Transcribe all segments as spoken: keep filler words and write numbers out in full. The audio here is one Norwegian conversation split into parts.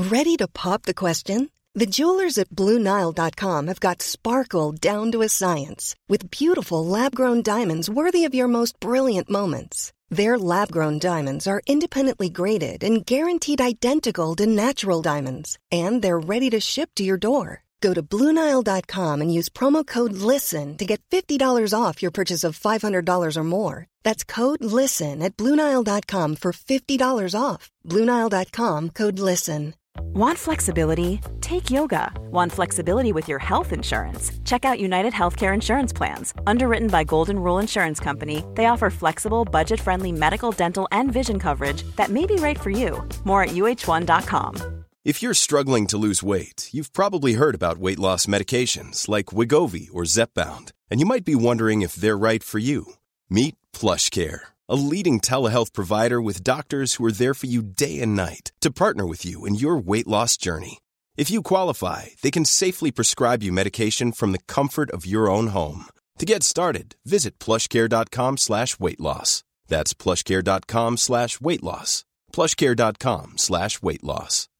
Ready to pop the question? The jewelers at Blue Nile dot com have got sparkle down to a science with beautiful lab-grown diamonds worthy of your most brilliant moments. Their lab-grown diamonds are independently graded and guaranteed identical to natural diamonds, and they're ready to ship to your door. Go to Blue Nile dot com and use promo code LISTEN to get fifty dollars off your purchase of five hundred dollars or more. That's code LISTEN at Blue Nile dot com for fifty dollars off. Blue Nile dot com, code LISTEN. Want flexibility? Take yoga. Want flexibility with your health insurance? Check out United Healthcare Insurance Plans. Underwritten by Golden Rule Insurance Company, they offer flexible, budget-friendly medical, dental, and vision coverage that may be right for you. More at U H one dot com. If you're struggling to lose weight, you've probably heard about weight loss medications like Wegovy or Zepbound, and you might be wondering if they're right for you. Meet PlushCare, a leading telehealth provider with doctors who are there for you day and night to partner with you in your weight loss journey. If you qualify, they can safely prescribe you medication from the comfort of your own home. To get started, visit plushcare.com slash weight loss. That's plushcare.com slash weight loss. plushcare.com slash weight loss.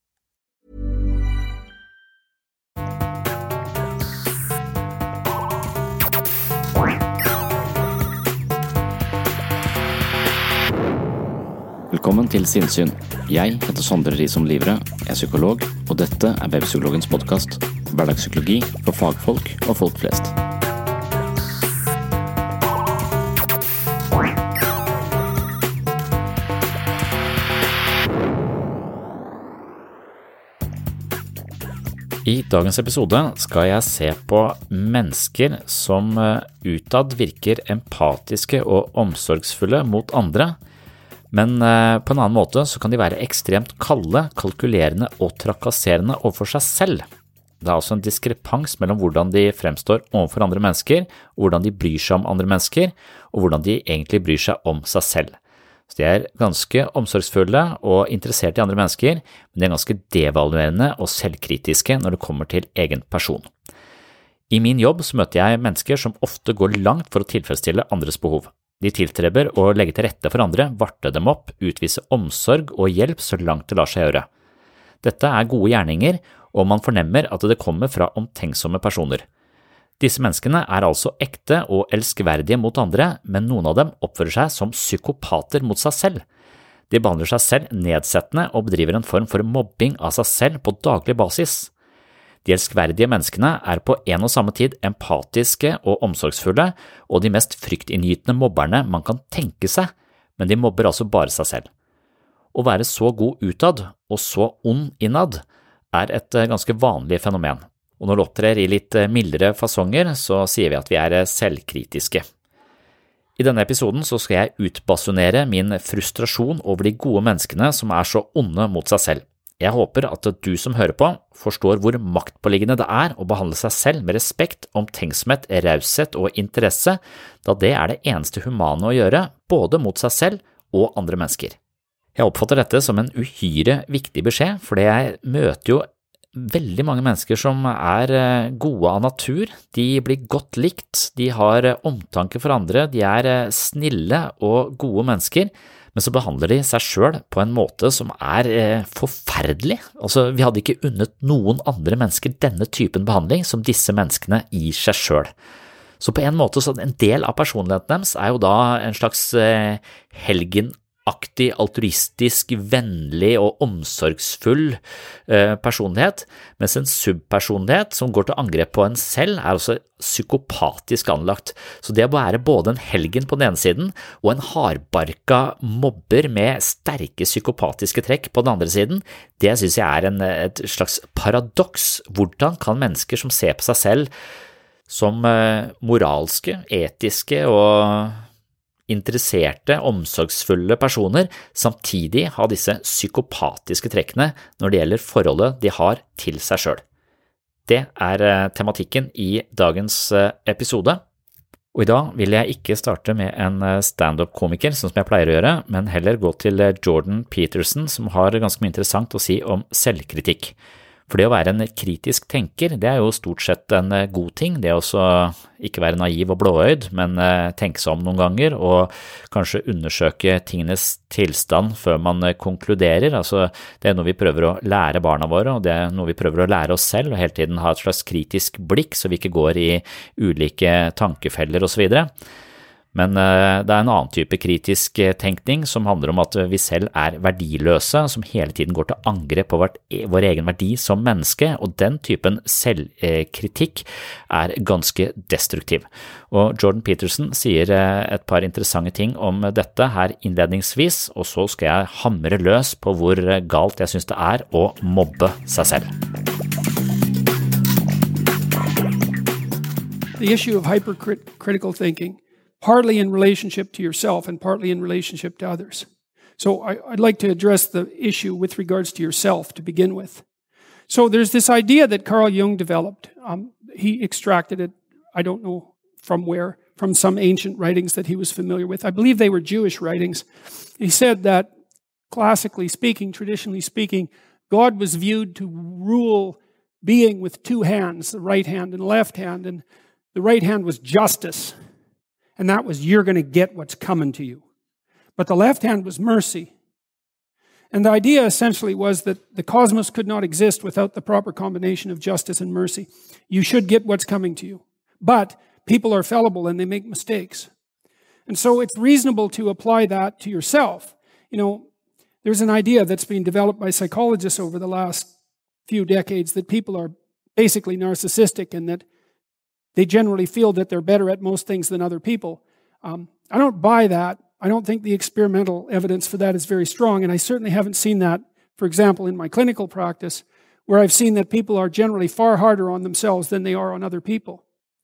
Velkommen til Sinnsyn. Jeg heter Sondre Risom Livre, jeg er psykolog, og dette er Webpsykologens podcast. Hverdagspsykologi for fagfolk og folk flest. I dagens episode skal jeg se på mennesker som utad virker empatiske og omsorgsfulle mot andre, men på en annen måte så kan de være ekstremt kalde, kalkulerende og trakasserende overfor seg selv. Det er altså en diskrepans mellom hvordan de fremstår overfor andre mennesker, og hvordan de bryr seg om andre mennesker, og hvordan de egentlig bryr seg om seg selv. Så de er ganske omsorgsfulle og interessert i andre mennesker, men de er ganske devaluerende og selvkritiske når det kommer til egen person. I min jobb så møter jeg mennesker som ofte går langt for å tilfredsstille andres behov. De tiltreber å legge til rette for andre, varte dem opp, utvise omsorg og hjelp så langt det lar seg gjøre. Dette er gode gjerninger, og man fornemmer at det kommer fra omtenksomme personer. Disse menneskene er altså ekte og elskverdige mot andre, men noen av dem oppfører seg som psykopater mot seg selv. De behandler seg selv nedsettende og bedriver en form for mobbing av seg selv på daglig basis. De elskverdige menneskene er på en og samme tid empatiske og omsorgsfulle, og de mest fryktinngytende mobberne man kan tenke seg, men de mobber altså bare seg selv. Å være så god utad og så ond innad er et ganske vanlig fenomen, og når det opptrer i litt mildere fasonger, så sier vi at vi er selvkritiske. I denne episoden så skal jeg utbasunere min frustrasjon over de gode menneskene som er så onde mot seg selv. Jeg håper at du som hører på forstår hvor maktpåliggende det er å behandle seg selv med respekt, omtenksomhet, raushet og interesse, da det er det eneste humane å gjøre, både mot seg selv og andre mennesker. Jeg oppfatter dette som en uhyre viktig beskjed, fordi jeg møter jo veldig mange mennesker som er gode av natur. De blir godt likt, de har omtanke for andre, de er snille og gode mennesker, men så behandler de seg selv på en måte som er eh, forferdelig. Altså, vi hadde ikke unnet noen andre mennesker denne typen behandling som disse menneskene gir seg selv. Så på en måte, så en del av personligheten deres er jo da en slags eh, helgenaktig, altruistisk, vennlig og omsorgsfull eh, personlighet, mens en subpersonlighet som går til angrep på en selv er også psykopatisk anlagt. Så det å være både en helgen på den ene siden og en hardbarka mobber med sterke psykopatiske trekk på den andre siden, det synes jeg er en, et slags paradoks. Hvordan kan mennesker som ser på seg selv som moralske, etiske og interesserte, omsorgsfulle personer samtidig ha disse psykopatiske trekkene når det gjelder forholdet de har til seg selv? Det er tematikken i dagens episode, og i dag vil jeg ikke starte med en stand-up-komiker som jeg pleier å gjøre, men heller gå til Jordan Peterson som har ganske mye interessant å si om selvkritikk. For det å være en kritisk tenker, det er jo stort sett en god ting, det å også ikke være naiv og blåøyd, men tenke seg om noen ganger og kanskje undersøke tingenes tilstand før man konkluderer. Altså, det er noe vi prøver å lære barna våre, og det er noe vi prøver å lære oss selv, og hele tiden ha et slags kritisk blikk, så vi ikke går i ulike tankefeller og så videre. Men det er en annen type kritisk tenkning som handler om at vi selv er verdiløse, som hele tiden går til angrep på vårt, vår egen verdi som menneske, og den typen selvkritikk er ganske destruktiv. Og Jordan Peterson sier et par interessante ting om dette her innledningsvis, og så skal jeg hamre løs på hvor galt jeg synes det er å mobbe seg selv. The issue of hypercritical thinking, partly in relationship to yourself and partly in relationship to others. So I, I'd like to address the issue with regards to yourself to begin with. So there's this idea that Carl Jung developed. Um, he extracted it, I don't know from where, from some ancient writings that he was familiar with. I believe they were Jewish writings. He said that, classically speaking, traditionally speaking, God was viewed to rule being with two hands, the right hand and the left hand, and the right hand was justice. And that was, you're going to get what's coming to you. But the left hand was mercy. And the idea essentially was that the cosmos could not exist without the proper combination of justice and mercy. You should get what's coming to you. But people are fallible and they make mistakes. And so it's reasonable to apply that to yourself. You know, there's an idea that's been developed by psychologists over the last few decades that people are basically narcissistic and that they generally feel that they're better at most things than other people. Um, I don't buy that. I don't think the experimental evidence for that is very strong, and I certainly haven't seen that, for example, in my clinical practice, where I've seen that people are generally far harder on themselves than they are on other people.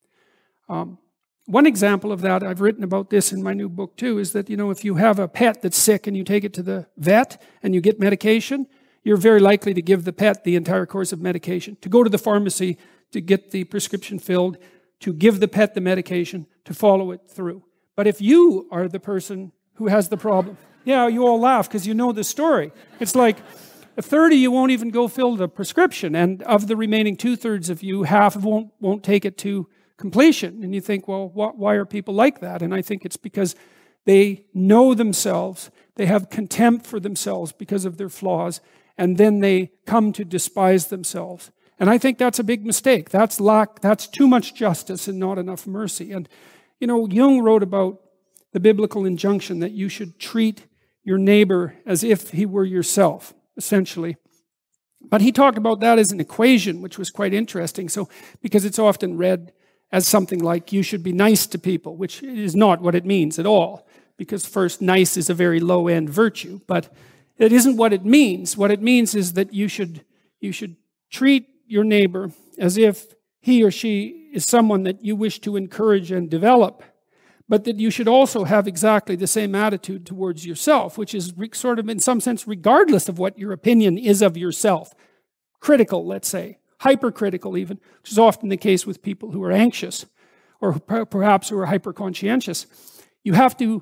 Um, one example of that, I've written about this in my new book too, is that, you know, if you have a pet that's sick and you take it to the vet and you get medication, you're very likely to give the pet the entire course of medication, to go to the pharmacy to get the prescription filled, to give the pet the medication, to follow it through. But if you are the person who has the problem, yeah, you all laugh because you know the story. It's like a third of you won't even go fill the prescription, and of the remaining two-thirds of you, half won't won't take it to completion. And you think, well, wh- why are people like that? And I think it's because they know themselves, they have contempt for themselves because of their flaws, and then they come to despise themselves. And I think that's a big mistake. That's lack, that's too much justice and not enough mercy. And, you know, Jung wrote about the biblical injunction that you should treat your neighbor as if he were yourself, essentially. But he talked about that as an equation, which was quite interesting. So, because it's often read as something like you should be nice to people, which is not what it means at all. Because first, nice is a very low-end virtue, but it isn't what it means. What it means is that you should you should treat your neighbor as if he or she is someone that you wish to encourage and develop, but that you should also have exactly the same attitude towards yourself, which is re- sort of in some sense regardless of what your opinion is of yourself. Critical, let's say, hypercritical even, which is often the case with people who are anxious or per- perhaps who are hyperconscientious. You have to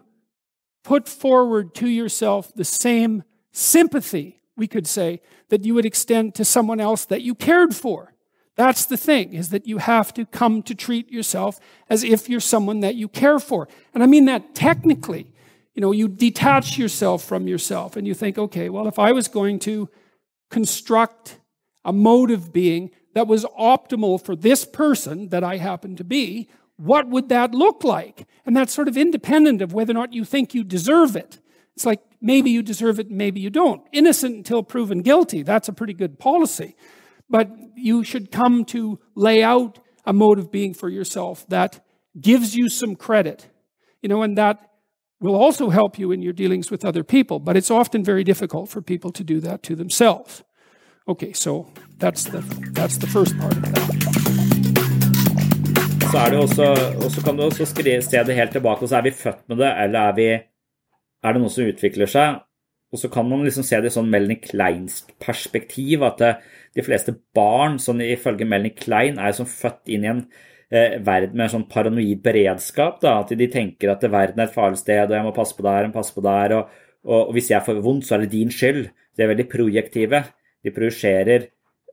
put forward to yourself the same sympathy, we could say, that you would extend to someone else that you cared for. That's the thing, is that you have to come to treat yourself as if you're someone that you care for. And I mean that technically. You know, you detach yourself from yourself and you think, okay, well, if I was going to construct a mode of being that was optimal for this person that I happen to be, what would that look like? And that's sort of independent of whether or not you think you deserve it. It's like, maybe you deserve it, maybe you don't. Innocent until proven guilty, that's a pretty good policy. But you should come to lay out a mode of being for yourself that gives you some credit, you know, and that will also help you in your dealings with other people. But it's often very difficult for people to do that to themselves. Okay, so that's the, that's the first part of that. Så er det også, og så kan du også skrive, se det helt tilbake, og så er vi født med det, eller er vi er det noe som utvikler seg, og så kan man liksom se det i sånn Melanie Kleinsk perspektiv, at de fleste barn, sånn ifølge Melanie Klein, er som født inn i en eh, verden med en sånn paranoid beredskap, da, at de tenker at verden er et farlig sted, og jeg må passe på der, jeg må passe på der, og, og, og hvis jeg får vondt, så er det din skyld. De er veldig projektive. De projiserer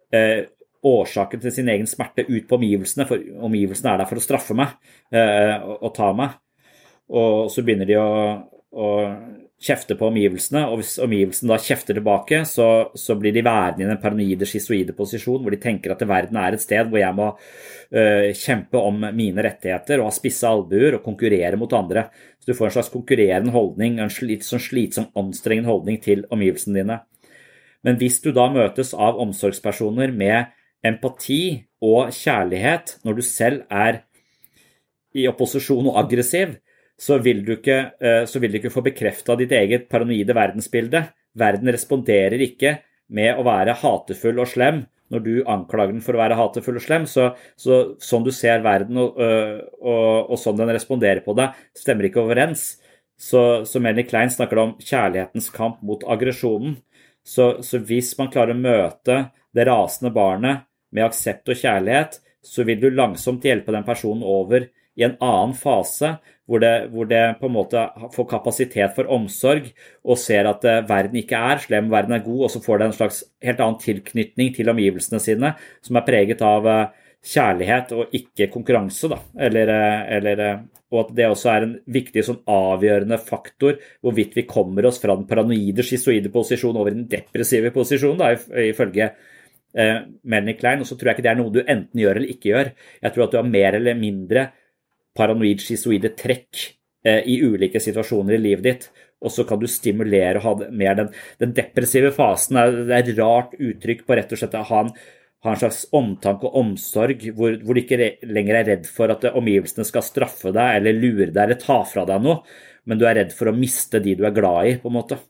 eh, årsaken til sin egen smerte ut på omgivelsene, for omgivelsene er der for å straffe meg eh, og, og ta meg. Og så begynner de å, å kjefte på omgivelsene, og hvis omgivelsene da kjefter tilbake, så, så blir de værende i den paranoide, schizoide posisjon, hvor de tenker at verden er et sted hvor jeg må uh, kjempe om mine rettigheter, og ha spisse albuer, og konkurrere mot andre. Så du får en slags konkurrerende holdning, en slit, sånn slitsom, anstrengende holdning til omgivelsene dine. Men hvis du da møtes av omsorgspersoner med empati og kjærlighet, når du selv er i opposisjon og aggressiv, så vil du ikke, så vil du ikke få bekreftet ditt eget paranoide verdensbilde. Verden responderer ikke med å være hatefull og slem når du anklager den for å være hatefull og slem. Så, så sånn du ser verden og, og, og sånn den responderer på deg, stemmer ikke overens. Så, så Melanie Klein snakker om kjærlighetens kamp mot aggresjonen. Så, så hvis man klarer å møte det rasende barnet med aksept og kjærlighet, så vil du langsomt hjelpe den personen over i en annen fase, hvor det, hvor det på en måte får kapasitet for omsorg, og ser at verden ikke er slem, verden er god, og så får det en slags helt annen tilknytning til omgivelsene sine, som er preget av kjærlighet og ikke konkurranse, da. Eller, eller, og at det også er en viktig sånn avgjørende faktor, hvorvidt vi kommer oss fra den paranoide, schizoide posisjonen over den depressive posisjonen, da, ifølge eh, Melanie Klein. Og så tror jeg ikke det er noe du enten gjør eller ikke gjør. Jeg tror at du har mer eller mindre paranoid, schizoide trekk eh, i ulike situasjoner i livet ditt, og så kan du stimulere og ha mer den, den depressive fasen. Det er et rart uttrykk på rett og slett å ha en, ha en slags omtanke og omsorg, hvor, hvor du ikke lenger er redd for at omgivelsene skal straffe deg, eller lure deg, eller ta fra deg noe, men du er redd for å miste de du er glad i, på en måte.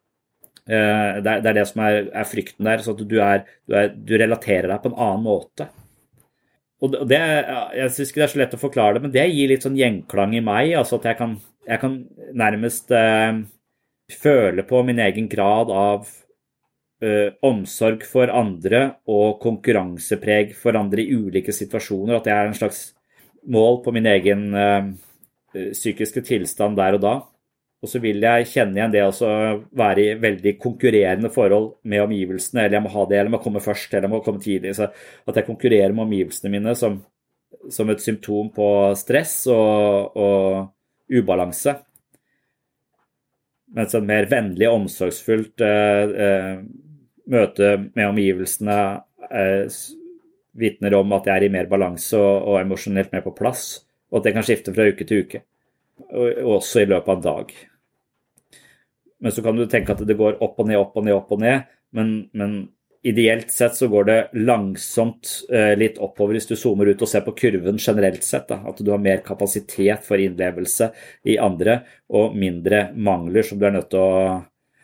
Eh, det, er, det er det som er, er frykten der, så at du, er, du, er, du relaterer deg på en annen måte. Og det, jeg synes ikke det er så lett å forklare det, men det gir litt sånn gjenklang i meg, altså at jeg kan, jeg kan nærmest eh, føle på min egen grad av eh, omsorg for andre og konkurransepreg for andre i ulike situasjoner, at det er en slags mål på min egen eh, psykiske tilstand der og da. Og så vil jeg kjenne igjen det å være i veldig konkurrerende forhold med omgivelsene, eller jeg må ha det, eller jeg må komme først, eller jeg må komme tidlig. Så at jeg konkurrerer med omgivelsene mine som, som et symptom på stress og, og ubalanse. Mens et mer vennlig og omsorgsfullt eh, eh, møte med omgivelsene eh, vitner om at jeg er i mer balanse og, og emosjonelt mer på plass, og at det kan skifte fra uke til uke, og, og også i løpet av en dag. Men så kan du tenke at det går opp og ned, opp og ned, opp og ned, men, men ideelt sett så går det langsomt eh, litt oppover hvis du zoomer ut og ser på kurven generelt sett, da. At du har mer kapasitet for innlevelse i andre, og mindre mangler som du er nødt til å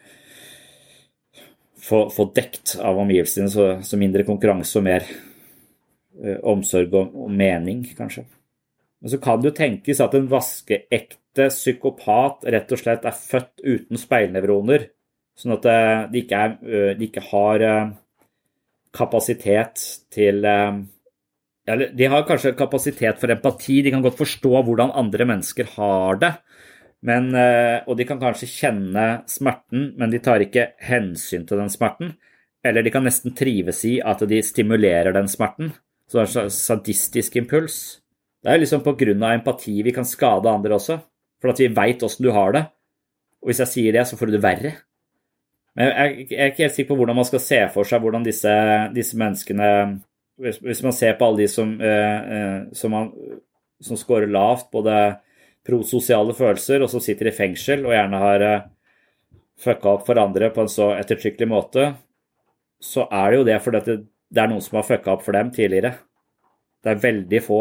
få, få dekt av omgivelsene, så, så mindre konkurranse og mer eh, omsorg og, og mening, kanskje. Men så kan det jo tenkes at en vaskeekte psykopat rett og slett er født uten speilnevroner, sånn at de ikke, er, de ikke har kapasitet til, eller de har kanskje kapasitet for empati, de kan godt forstå hvordan andre mennesker har det, men, og de kan kanskje kjenne smerten, men de tar ikke hensyn til den smerten, eller de kan nesten trives i at de stimulerer den smerten, så det er en sadistisk impuls. Det er liksom på grunn av empati vi kan skade andre også, for at vi vet hvordan du har det. Og hvis jeg sier det, så får du det verre. Men jeg, jeg er ikke helt sikker på hvordan man skal se for seg hvordan disse, disse menneskene, hvis, hvis man ser på alle de som, eh, som, man, som scorer lavt, både prososiale følelser, og som sitter i fengsel, og gjerne har eh, fucka opp for andre på en så ettertrykkelig måte, så er det jo det fordi det, det er noen som har fucka opp for dem tidligere. Det er veldig få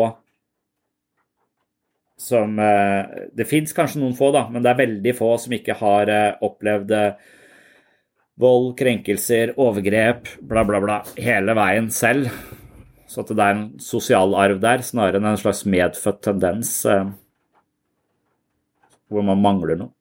som, det finnes kanskje noen få da, men det er veldig få som ikke har opplevd vold, krenkelser, overgrep, bla bla bla, hele veien selv. Så at det er en sosial arv der, snarere enn en slags medfødt tendens hvor man mangler noe.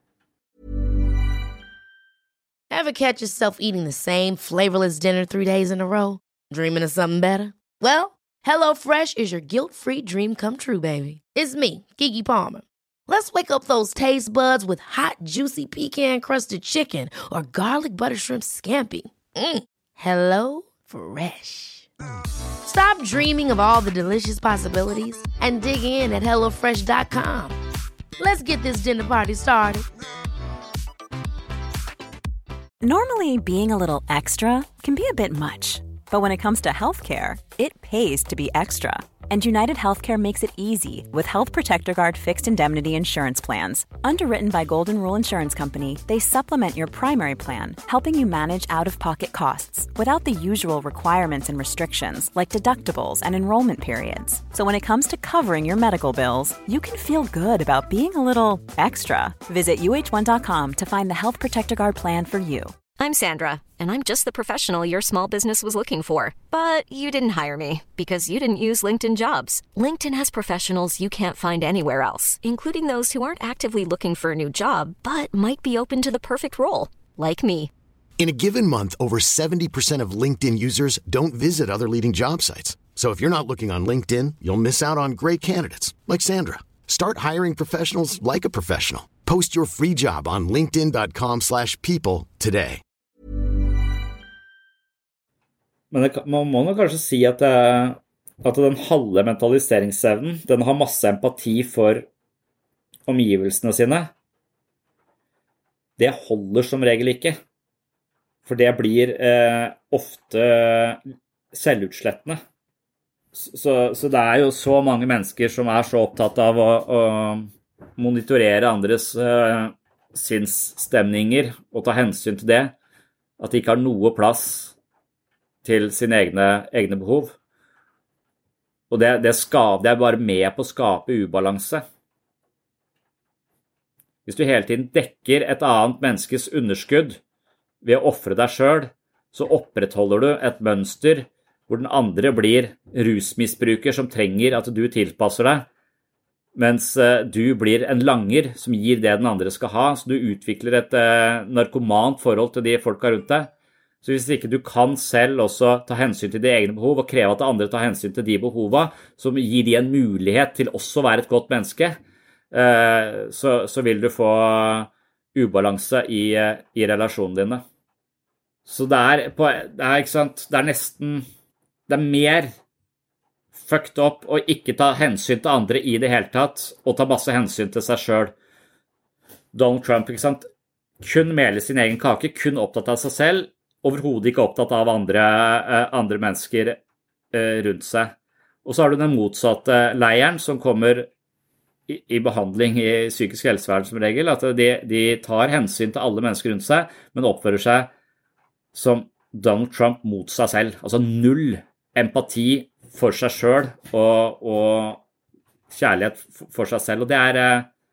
Ever catch yourself eating the same flavorless dinner three days in a row? Dreaming of something better? Well, HelloFresh is your guilt-free dream come true, baby. It's me, Keke Palmer. Let's wake up those taste buds with hot, juicy pecan-crusted chicken or garlic butter shrimp scampi. Mm. Hello Fresh. Stop dreaming of all the delicious possibilities and dig in at hello fresh dot com. Let's get this dinner party started. Normally, being a little extra can be a bit much, but when it comes to healthcare, it pays to be extra. And United Healthcare makes it easy with Health Protector Guard fixed indemnity insurance plans. Underwritten by Golden Rule Insurance Company, they supplement your primary plan, helping you manage out-of-pocket costs without the usual requirements and restrictions like deductibles and enrollment periods. So when it comes to covering your medical bills, you can feel good about being a little extra. Visit U H one dot com to find the Health Protector Guard plan for you. I'm Sandra, and I'm just the professional your small business was looking for. But you didn't hire me because you didn't use LinkedIn Jobs. LinkedIn has professionals you can't find anywhere else, including those who aren't actively looking for a new job, but might be open to the perfect role, like me. In a given month, over seventy percent of LinkedIn users don't visit other leading job sites. So if you're not looking on LinkedIn, you'll miss out on great candidates, like Sandra. Start hiring professionals like a professional. Post your free job on linkedin dot com slash people today. Men det, man må nok kanskje si at, det, at den halve mentaliseringsevnen, den har masse empati for omgivelsene sine. Det holder som regel ikke. For det blir eh, ofte selvutslettende. Så, så det er jo så mange mennesker som er så opptatt av å, å monitorere andres eh, sinnsstemninger og ta hensyn til det, at de ikke har noe plass til sine egne, egne behov. Og det, det, skav, det er bare med på å skape ubalanse. Hvis du hele tiden dekker et annet menneskes underskudd ved å offre deg selv, så opprettholder du et mønster hvor den andre blir rusmisbruker som trenger at du tilpasser deg, mens du blir en langer som gir det den andre skal ha, så du utvikler et eh, narkomant forhold til de folka rundt deg. Så hvis ikke du kan selv også ta hensyn til de egne behov og kreve at andre tar hensyn til de behovene, som gir de en mulighet til også å være et godt menneske, så, så vil du få ubalanse i, i relasjonene dine. Så det er, på, det er, ikke sant, det er nesten, det er mer fucked up å ikke ta hensyn til andre i det hele tatt, og ta masse hensyn til seg selv. Donald Trump, ikke sant, kun meler sin egen kake, kun opptatt av seg selv, overhodet ikke opptatt av andre, andre mennesker rundt seg. Og så har du den motsatte leiren som kommer i, i behandling i psykisk helsevern som regel, at de, de tar hensyn til alle mennesker rundt seg, men oppfører seg som Donald Trump mot seg selv. Altså null empati for seg selv og, og kjærlighet for seg selv. Og det er...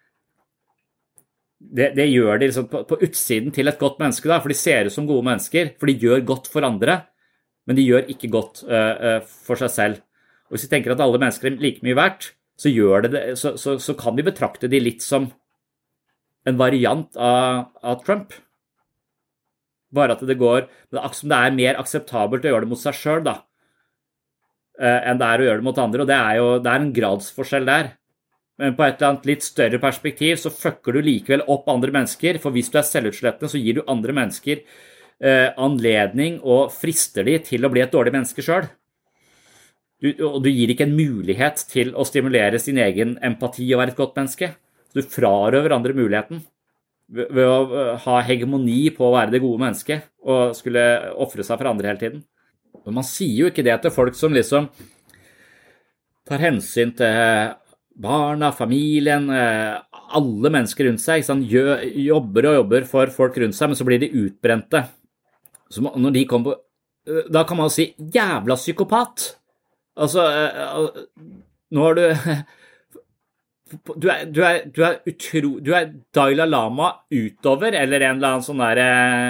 Det, det gjør de liksom på, på utsiden til et godt menneske da, for de ser ut som gode mennesker, for de gjør godt for andre, men de gjør ikke godt uh, uh, for seg selv. Og hvis vi tenker at alle mennesker er like mye verdt, så, gjør det det, så, så, så kan vi betrakte de litt som en variant av, av Trump. Bare at det går, det er, det er mer akseptabelt å gjøre det mot seg selv da, uh, enn det er å gjøre det mot andre, og det er jo det er en gradsforskjell der. Men på et eller annet litt større perspektiv så fucker du likevel opp andre mennesker, for hvis du er selvutslettende så gir du andre mennesker eh, anledning og frister de til å bli et dårlig menneske selv. Du, og du gir ikke en mulighet til å stimulere sin egen empati og være et godt menneske. Så du frarøver andre muligheten ved, ved å ha hegemoni på å være det gode mennesket og skulle offre seg for andre hele tiden. Og man sier jo ikke det til folk som liksom tar hensyn til barna, familien, alle mennesker rundt seg, sånn, jobber og jobber for folk rundt seg, men så blir de utbrente. Så når de kommer på, da kan man jo si, jævla psykopat. Altså, nå har du, du er, du er, du er utro, du er Dalai Lama utover, eller en eller annen sånn der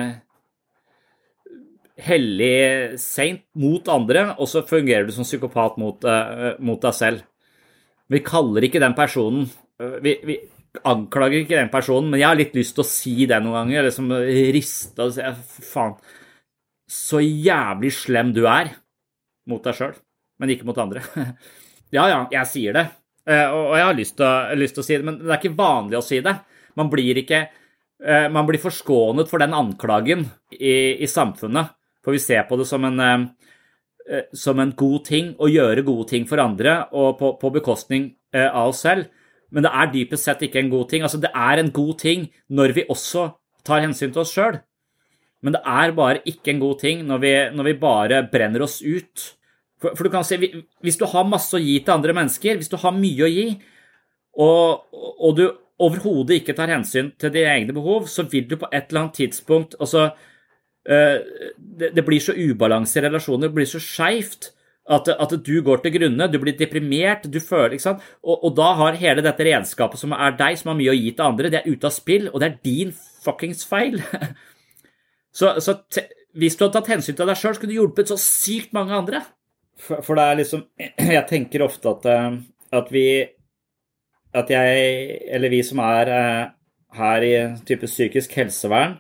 hellig saint mot andre, og så fungerer du som psykopat mot, mot deg selv. Vi kaller ikke den personen, vi, vi anklager ikke den personen, men jeg har litt lyst til å si det noen ganger, eller som riste og si, faen, så jævlig slem du er mot deg selv, men ikke mot andre. Ja, ja, jeg sier det, og jeg har lyst til, å, lyst til å si det, men det er ikke vanlig å si det. Man blir ikke, man blir forskånet for den anklagen i, i samfunnet, for vi ser på det som en eh, som en god ting, å gjøre gode ting for andre, og på, på bekostning eh, av oss selv. Men det er dypest sett ikke en god ting. Altså, det er en god ting når vi også tar hensyn til oss selv. Men det er bare ikke en god ting når vi, når vi bare brenner oss ut. For, for du kan si, hvis du har masse å gi til andre mennesker, hvis du har mye å gi, og, og du overhodet ikke tar hensyn til dine egne behov, så vil du på et eller annet tidspunkt, altså, det, det blir så ubalanse i relasjoner, det blir så skjevt, at, at du går til grunne, du blir deprimert, du føler, ikke sant? Og, og da har hele dette redskapet som er deg, som har mye å gi til andre, det er ute av spill, og det er din fuckings feil. så så te, hvis du hadde tatt hensyn til deg selv, skulle du hjulpet så sykt mange andre. For, for det er liksom, jeg tenker ofte at, at vi, at jeg, eller vi som er her i type psykisk helsevern,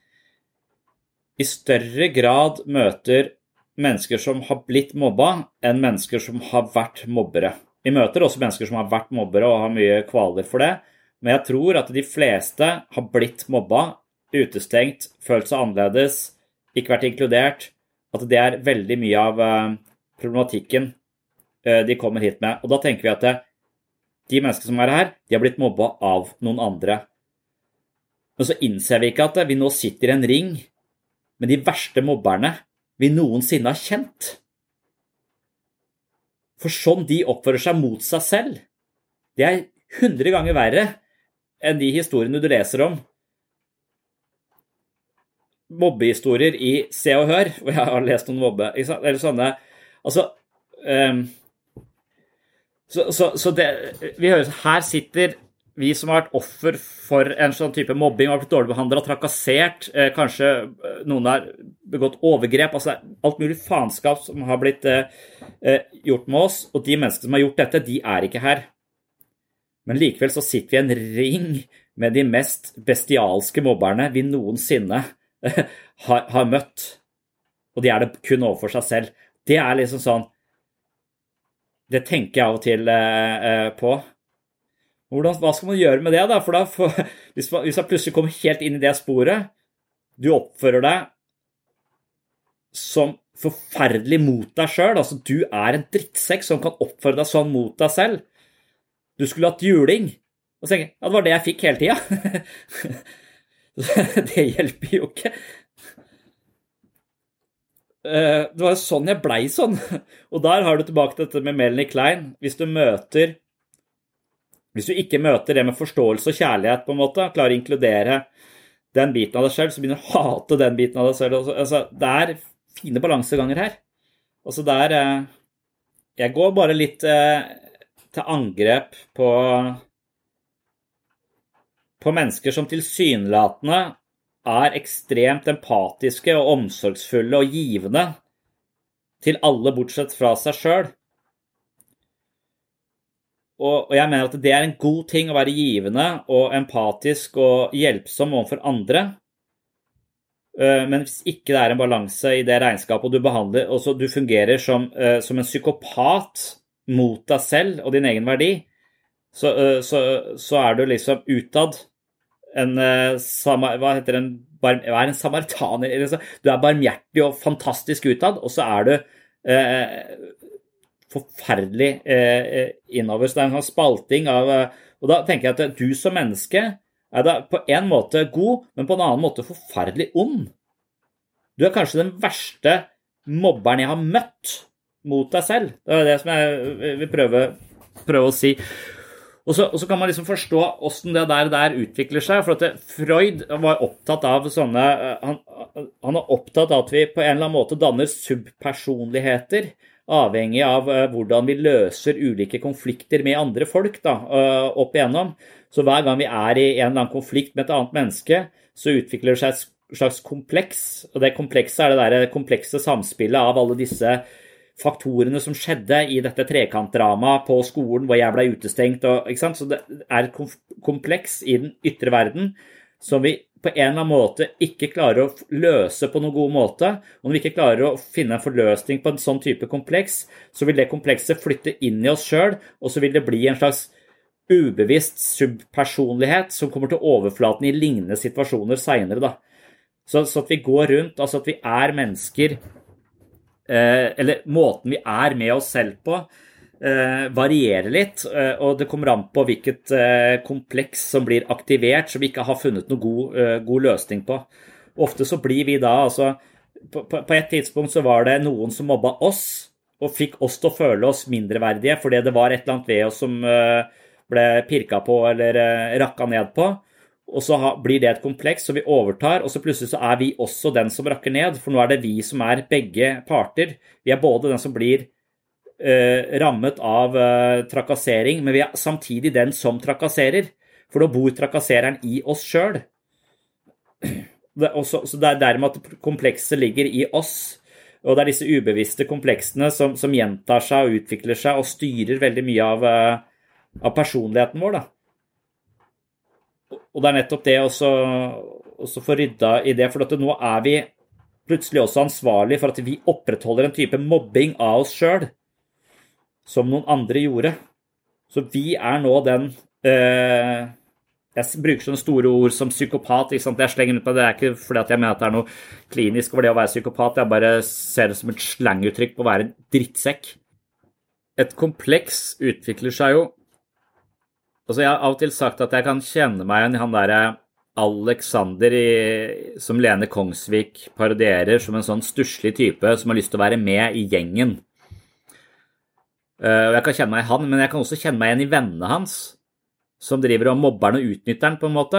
i større grad møter mennesker som har blitt mobba, enn mennesker som har vært mobbere. Vi møter også mennesker som har vært mobbere og har mye kvaler for det, men jeg tror at de fleste har blitt mobba, utestengt, følt seg annerledes, ikke vært inkludert, at det er veldig mye av problematikken de kommer hit med. Og da tenker vi at de mennesker som er her, de har blitt mobba av noen andre. Men så innser vi ikke at vi nå sitter i en ring med de verste mobberne vi noensinne har kjent. For sånn de oppfører seg mot seg selv, det er hundre ganger verre enn de historiene du leser om. Mobbehistorier i Se og Hør, hvor jeg har lest noen mobbe, eller sånne. Altså, um, så, så, så det, vi hører, her sitter vi som har vært offer for en sånn type mobbing, har blitt dårlig behandlet og trakassert, eh, kanskje noen har begått overgrep, altså alt mulig faenskap som har blitt eh, gjort med oss, og de mennesker som har gjort dette, de er ikke her. Men likevel så sitter vi i en ring med de mest bestialske mobberne vi noensinne eh, har, har møtt, og de er det kun overfor seg selv. Det er liksom sånn, det tenker jeg av og til eh, på. Hvordan, hva skal man gjøre med det da? For da, for, hvis, man, hvis man plutselig kommer helt inn i det sporet, du oppfører deg som forferdelig mot deg selv, altså du er en drittsekk som kan oppføre deg sånn mot deg selv. Du skulle hatt juling, og så tenker jeg, ja, det var det jeg fikk hele tiden. Det hjelper jo ikke. Det var sånn jeg ble sånn. Og der har du tilbake til dette med Melanie Klein. Hvis du møter, hvis du ikke møter det med forståelse og kjærlighet på en måte, klarer å inkludere den biten av deg selv, så begynner du å hate den biten av deg selv. Altså, det er fine balanseganger her. Altså, det er, jeg går bare litt til angrep på, på mennesker som tilsynelatende er ekstremt empatiske og omsorgsfulle og givende til alle bortsett fra seg selv. Og, og jeg mener at det er en god ting å være givende og empatisk og hjelpsom overfor andre. Men hvis ikke det er en balanse i det regnskapet, og du behandler, og så du fungerer som, som en psykopat mot deg selv og din egen verdi, så, så, så er du liksom utad en, hva heter en, hva er en samaritaner, du er barmhjertig og fantastisk utad, og så er du eh, forferdelig eh, innover, så det er en sånn spalting av, og da tenker jeg at du som menneske er da på en måte god, men på en annen måte forferdelig ond. Du er kanskje den verste mobberen jeg har møtt mot deg selv, det er det som jeg vil prøve, prøve å si. Og så, og så kan man liksom forstå hvordan det der, der utvikler seg, for at Freud var opptatt av sånne, han, han er opptatt av at vi på en eller annen måte danner subpersonligheter, avhengig av uh, hvordan vi løser ulike konflikter med andre folk da, uh, opp igjennom. Så hver gang vi er i en eller annen konflikt med et annet menneske, så utvikler det seg et slags kompleks, og det komplekse er det der komplekse samspillet av alle disse faktorene som skjedde i dette trekantdramaet på skolen hvor jeg ble utestengt, og, ikke sant? Så det er et kompleks i den ytre verden som vi på en eller annen måte ikke klarer å løse på noen god måte. Og når vi ikke klarer å finne en forløsning på en sånn type kompleks, så vil det komplekset flytte inn i oss selv, og så vil det bli en slags ubevisst subpersonlighet som kommer til overflaten i lignende situasjoner senere da. Så, så at vi går rundt, altså at vi er mennesker eh, eller måten vi er med oss selv på, eh, varierer litt, eh, og det kommer an på hvilket eh, kompleks som blir aktivert, som vi ikke har funnet noen god, eh, god løsning på. Ofte så blir vi da, altså, på, på, på et tidspunkt så var det noen som mobbet oss, og fikk oss til å føle oss mindreverdige, fordi det var et eller annet ved oss som uh, ble pirket på eller uh, rakket ned på, og så ha, blir det et kompleks som vi overtar, og så plutselig så er vi også den som rakker ned, for nå er det vi som er begge parter. Vi er både den som blir uh, rammet av uh, trakassering, men vi er samtidig den som trakasserer, for da bor trakassereren i oss selv. Det, også, så det er dermed at komplekset ligger i oss, og det er disse ubevisste kompleksene som, som gjentar seg og utvikler seg og styrer veldig mye av, av personligheten vår. Da. Og det er nettopp det også, også få rydda i det, for at nå er vi plutselig også ansvarlig for at vi opprettholder en type mobbing av oss selv, som noen andre gjorde. Så vi er nå den... Øh, Jeg bruker sånne store ord som psykopat, ikke sant? Jeg slenger ut på det, det er ikke fordi at jeg mener at det er noe klinisk over det å være psykopat, jeg bare ser det som et slanguttrykk på å være en drittsekk. Et kompleks utvikler seg jo, altså jeg har av og til sagt at jeg kan kjenne meg igjen i han der Alexander i, som Lene Kongsvik parodierer som en sånn stusslig type som har lyst til å være med i gjengen. Uh, og jeg kan kjenne meg i han, men jeg kan også kjenne meg igjen i vennene hans, som driver og mobber den og utnytter den på en måte.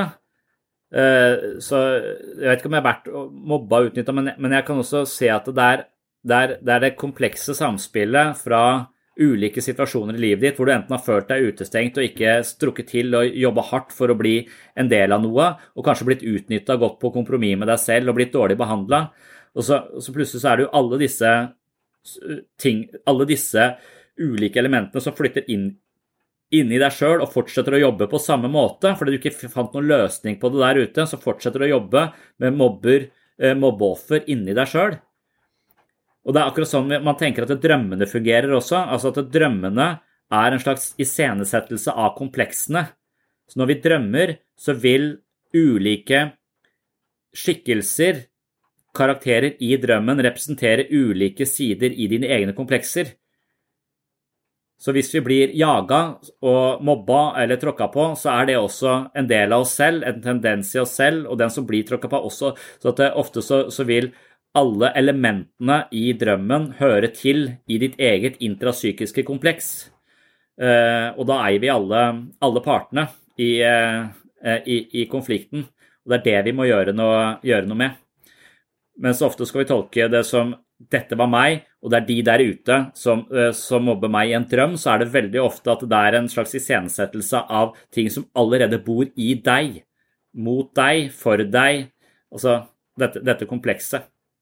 Uh, så jeg vet ikke om jeg har vært mobba og utnyttet, men, men jeg kan også se at det er, det, er, det er det komplekse samspillet fra ulike situasjoner i livet ditt, hvor du enten har følt deg utestengt og ikke strukket til og jobbet hardt for å bli en del av noe, og kanskje blitt utnyttet, gått på kompromiss med deg selv og blitt dårlig behandlet. Og så, og så plutselig så er det jo alle disse ting, alle disse ulike elementene som flytter inn inni deg selv og fortsetter å jobbe på samme måte, fordi du ikke fant noen løsning på det der ute, så fortsetter du å jobbe med mobber, eh, mobbeoffer inni deg selv. Og det er akkurat sånn man tenker at drømmene fungerer også, altså at drømmene er en slags iscenesettelse av kompleksene. Så når vi drømmer, så vil ulike skikkelser, karakterer i drømmen representere ulike sider i dine egne komplekser. Så hvis vi blir jaget og mobba eller tråkket på, så er det også en del av oss selv, en tendens i oss selv, og den som blir tråkket på også. Så at det, ofte så, så vil alle elementene i drømmen høre til i ditt eget intrapsykiske kompleks. Eh, og da eier vi alle, alle partene i, eh, i, i konflikten, og det er det vi må gjøre noe, gjøre noe med. Men så ofte skal vi tolke det som dette var meg, og det er de der ute som, som mobber meg i en drøm, så er det veldig ofte at det er en slags iscenesettelse av ting som allerede bor i deg, mot deg, for deg, altså dette, dette komplekset.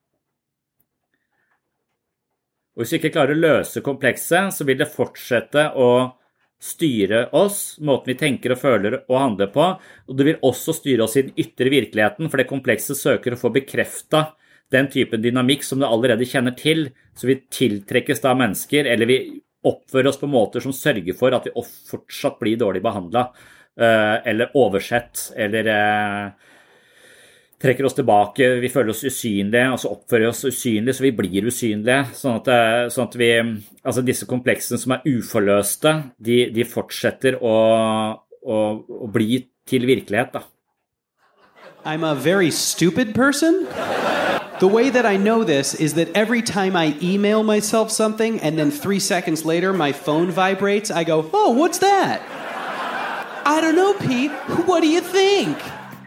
Og hvis vi ikke klarer å løse komplekset, så vil det fortsette å styre oss, måten vi tenker og føler og handler på, og det vil også styre oss i den ytre virkeligheten, for det komplekset søker å få bekreftet den typen dynamikk som du allerede kjenner til, så vi tiltrekkes da mennesker, eller vi oppfører oss på måter som sørger for at vi fortsatt blir dårlig behandlet, eller oversett, eller trekker oss tilbake, vi føler oss usynlige, og så oppfører vi oss usynlige, så vi blir usynlige, sånn at, sånn at vi, altså disse kompleksene som er uforløste, de, de fortsetter å, å, å bli til virkelighet da. I'm a very stupid person. The way that I know this is that every time I email myself something and then three seconds later my phone vibrates, I go, oh, what's that? I don't know, Pete. What do you think?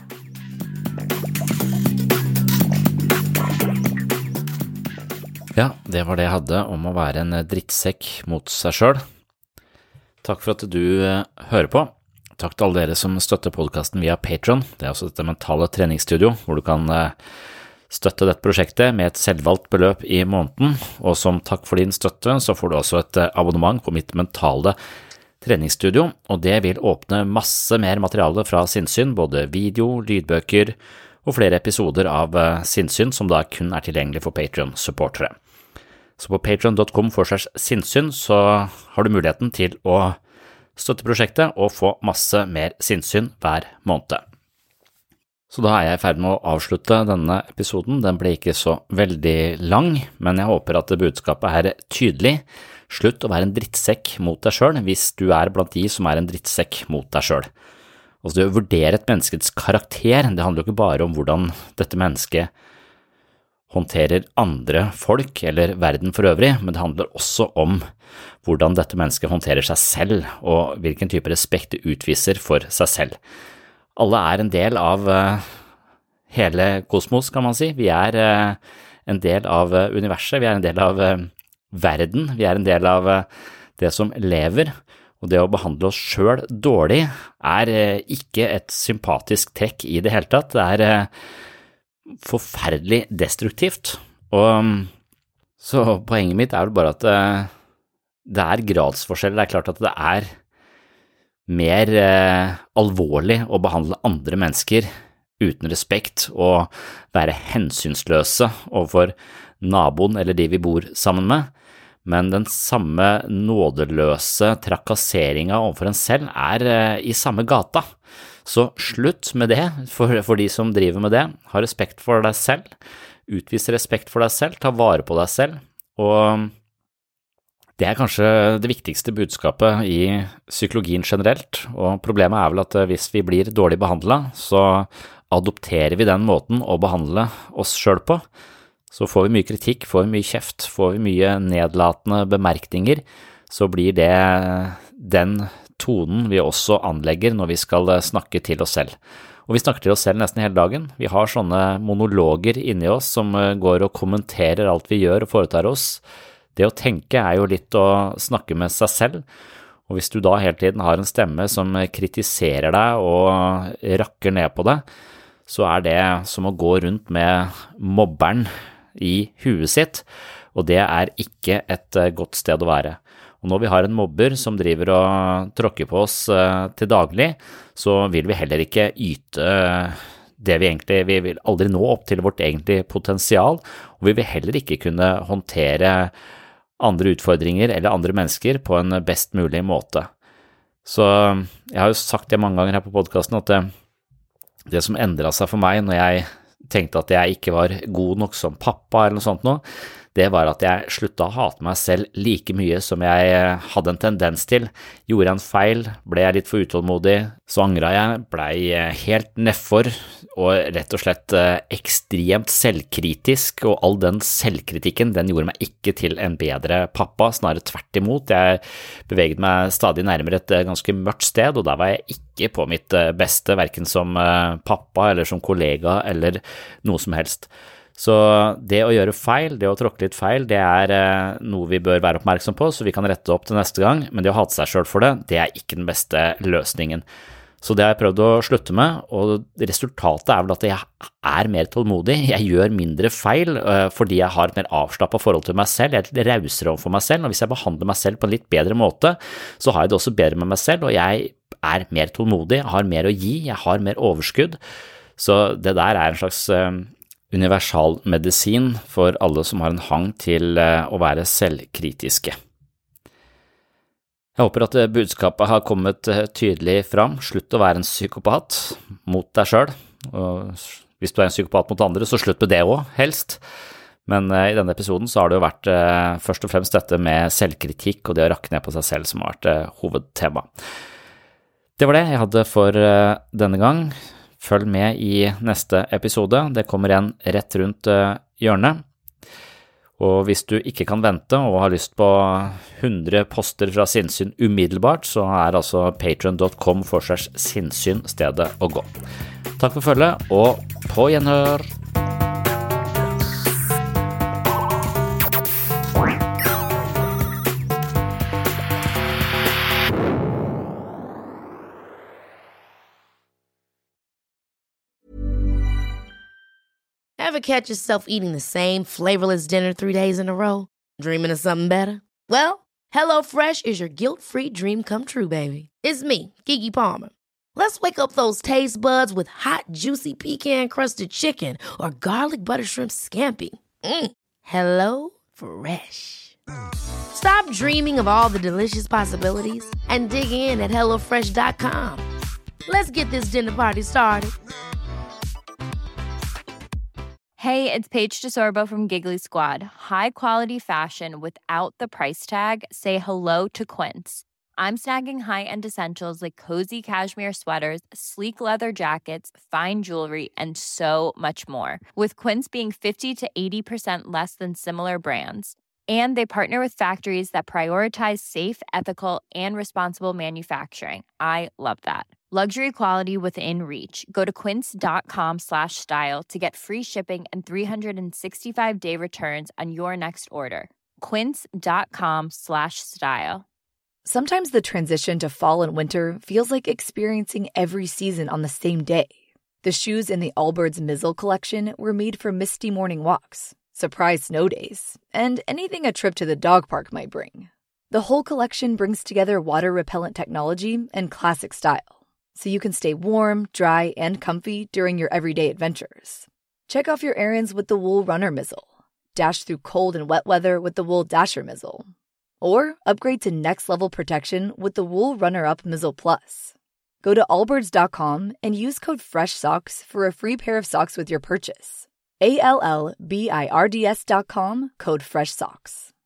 Ja, det var det jeg hadde om å være en drittsekk mot seg selv. Takk for at du hører på. Takk til alle dere som støtter podcasten via Patreon. Det er også dette mentale treningsstudio, hvor du kan støtte dette prosjektet med et selvvalgt beløp i måneden, og som takk for din støtte så får du også et abonnement på mitt mentale treningsstudio, og det vil åpne masse mer materiale fra Sinnsyn, både video, lydbøker og flere episoder av Sinnsyn som da kun er tilgjengelig for Patreon-supportere. Så på patreon punktum com slash sinnssyn så har du muligheten til å støtte prosjektet og få masse mer sinnssyn hver måned. Så da er jeg i ferd med å avslutte denne episoden. Den ble ikke så veldig lang, men jeg håper at budskapet er tydelig. Slutt å være en drittsekk mot deg selv hvis du er blant de som er en drittsekk mot deg selv. Altså det å vurdere et menneskets karakter, det handler jo ikke bare om hvordan dette mennesket håndterer andre folk eller verden for øvrig, men det handler også om hvordan dette mennesket håndterer seg selv og hvilken type respekt det utviser for seg selv. Alle er en del av hele kosmos, kan man si. Vi er en del av universet, vi er en del av verden, vi er en del av det som lever, og det å behandle oss selv dårlig er ikke et sympatisk trekk i det hele tatt. Det er forferdelig destruktivt, og så poenget mitt er vel bare at det, det er gradsforskjell. Det er klart at det er mer eh, alvorlig å behandle andre mennesker uten respekt og være hensynsløse overfor naboen eller de vi bor sammen med, men den samme nådeløse trakasseringen overfor en selv er eh, i samme gata. Så slutt med det for, for de som driver med det. Ha respekt for deg selv, utvis respekt for deg selv, ta vare på deg selv, og det er kanskje det viktigste budskapet i psykologien generelt, og problemet er vel at hvis vi blir dårlig behandlet, så adopterer vi den måten å behandle oss selv på. Så får vi mye kritikk, får vi mye kjeft, får vi mye nedlatende bemerkninger, så blir det den tonen vi også anlegger når vi skal snakke til oss selv. Og vi snakker til oss selv nesten hele dagen. Vi har sånne monologer inni oss som går og kommenterer alt vi gjør og foretar oss. Det å tenke er jo litt å snakke med seg selv, og hvis du da hele tiden har en stemme som kritiserer deg og rakker ned på deg, så er det som å gå rundt med mobberen i huet sitt, og det er ikke et godt sted å være. Og når vi har en mobber som driver og tråkker på oss til daglig, så vil vi heller ikke yte det vi egentlig, vi vil aldri nå opp til vårt egentlige potensial, og vi vil heller ikke kunne håndtere andre utfordringer eller andre mennesker på en best mulig måte. Så jeg har jo sagt det mange ganger her på podcasten at det, det som endret seg for meg når jeg tenkte at jeg ikke var god nok som pappa eller noe sånt nå, det var at jeg sluttet å hate meg selv like mye som jeg hadde en tendens til. Gjorde jeg en feil, ble jeg litt for utålmodig, så angret jeg, ble helt nedfor og rett og slett ekstremt selvkritisk, og all den selvkritikken, den gjorde meg ikke til en bedre pappa, snarere tvert imot. Jeg beveget meg stadig nærmere et ganske mørkt sted, og der var jeg ikke på mitt beste, hverken som pappa eller som kollega eller noe som helst. Så det å gjøre feil, det å tråkke litt feil, det er eh, noe vi bør være oppmerksom på, så vi kan rette opp til neste gang, men det å hate seg selv for det, det er ikke den beste løsningen. Så det har jeg prøvd å slutte med, og resultatet er vel at jeg er mer tålmodig, jeg gjør mindre feil eh, fordi jeg har et mer avslappet forhold til meg selv, jeg er litt rausere overfor meg selv, og hvis jeg behandler meg selv på en litt bedre måte, så har jeg det også bedre med meg selv, og jeg er mer tålmodig, jeg har mer å gi, jeg har mer overskudd, så det der er en slags eh, universal medisin for alle som har en hang til å være selvkritiske. Jeg håper at budskapet har kommet tydelig fram. Slutt å være en psykopat mot deg selv, og hvis du er en psykopat mot andre, så slutt med det også, helst. Men i denne episoden så har det jo vært først og fremst dette med selvkritikk og det å rakke ned på seg selv som har vært hovedtema. Det var det jeg hadde for denne gang. Følg med i neste episode, det kommer en rett rundt hjørnet. Og hvis du ikke kan vente og har lyst på hundre poster fra Sinnsyn umiddelbart, så er altså patreon dot com slash sinnssyn stedet å gå. Takk for følget, og på gjenhør! Ever catch yourself eating the same flavorless dinner three days in a row? Dreaming of something better? Well, HelloFresh is your guilt-free dream come true, baby. It's me, Keke Palmer. Let's wake up those taste buds with hot, juicy pecan-crusted chicken or garlic butter shrimp scampi. Mm. Hello Fresh. Stop dreaming of all the delicious possibilities and dig in at hello fresh dot com. Let's get this dinner party started. Hey, it's Paige DeSorbo from Giggly Squad. High quality fashion without the price tag. Say hello to Quince. I'm snagging high-end essentials like cozy cashmere sweaters, sleek leather jackets, fine jewelry, and so much more. With Quince being fifty to eighty percent less than similar brands. And they partner with factories that prioritize safe, ethical, and responsible manufacturing. I love that. Luxury quality within reach. Go to quince.com slash style to get free shipping and three sixty-five day returns on your next order. Quince.com slash style. Sometimes the transition to fall and winter feels like experiencing every season on the same day. The shoes in the Allbirds Mizzle collection were made for misty morning walks, surprise snow days, and anything a trip to the dog park might bring. The whole collection brings together water-repellent technology and classic style, so you can stay warm, dry, and comfy during your everyday adventures. Check off your errands with the Wool Runner Mizzle, dash through cold and wet weather with the Wool Dasher Mizzle, or upgrade to next-level protection with the Wool Runner-Up Mizzle Plus. Go to allbirds dot com and use code FRESHSOCKS for a free pair of socks with your purchase. A L L B I R D S dot com, code FRESHSOCKS.